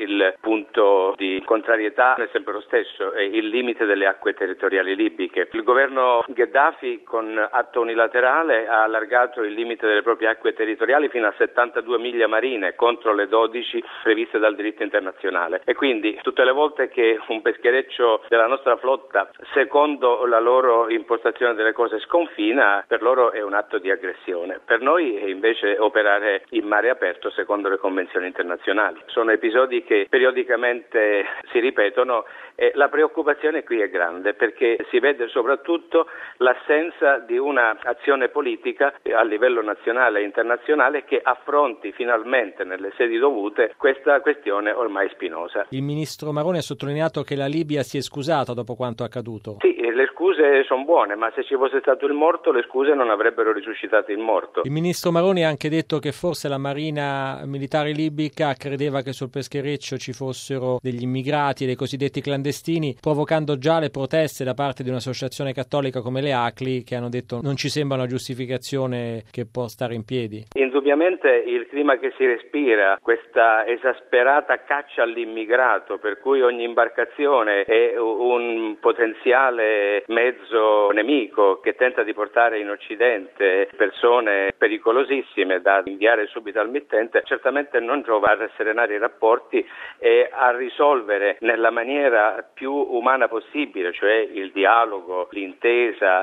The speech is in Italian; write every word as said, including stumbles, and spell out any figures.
il punto di contrarietà è sempre lo stesso, è il limite delle acque territoriali libiche. Il governo Gheddafi con atto unilaterale ha allargato il limite delle proprie acque territoriali fino a settantadue miglia marine contro le dodici previste dal diritto internazionale e quindi tutte le volte che un peschereccio della nostra flotta, secondo la loro impostazione delle cose, sconfina, per loro è un atto di aggressione. Per noi è invece operare in mare aperto secondo le convenzioni internazionali. Sono episodi che periodicamente si ripetono e la preoccupazione qui è grande perché si vede soprattutto l'assenza di una azione politica a livello nazionale e internazionale che affronti finalmente nelle sedi dovute questa questione ormai spinosa. Il ministro Maroni ha sottolineato che la Libia si è scusata dopo quanto accaduto. Sì, le scuse sono buone, ma se ci fosse stato il morto le scuse non avrebbero risuscitato il morto. Il ministro Maroni ha anche detto che forse la marina militare libica credeva che sul peschereccio ci fossero degli immigrati, dei cosiddetti clandestini, provocando già le proteste da parte di un'associazione cattolica come le A C L I che hanno detto non ci sembra una giustificazione che può stare in piedi. Indubbiamente il clima che si respira, questa esasperata caccia all'immigrato per cui ogni imbarcazione è un potenziale mezzo nemico che tenta di portare in Occidente persone pericolosissime da inviare subito al mittente, certamente non giova a rasserenare i rapporti e a risolvere nella maniera più umana possibile, cioè il dialogo, l'intesa,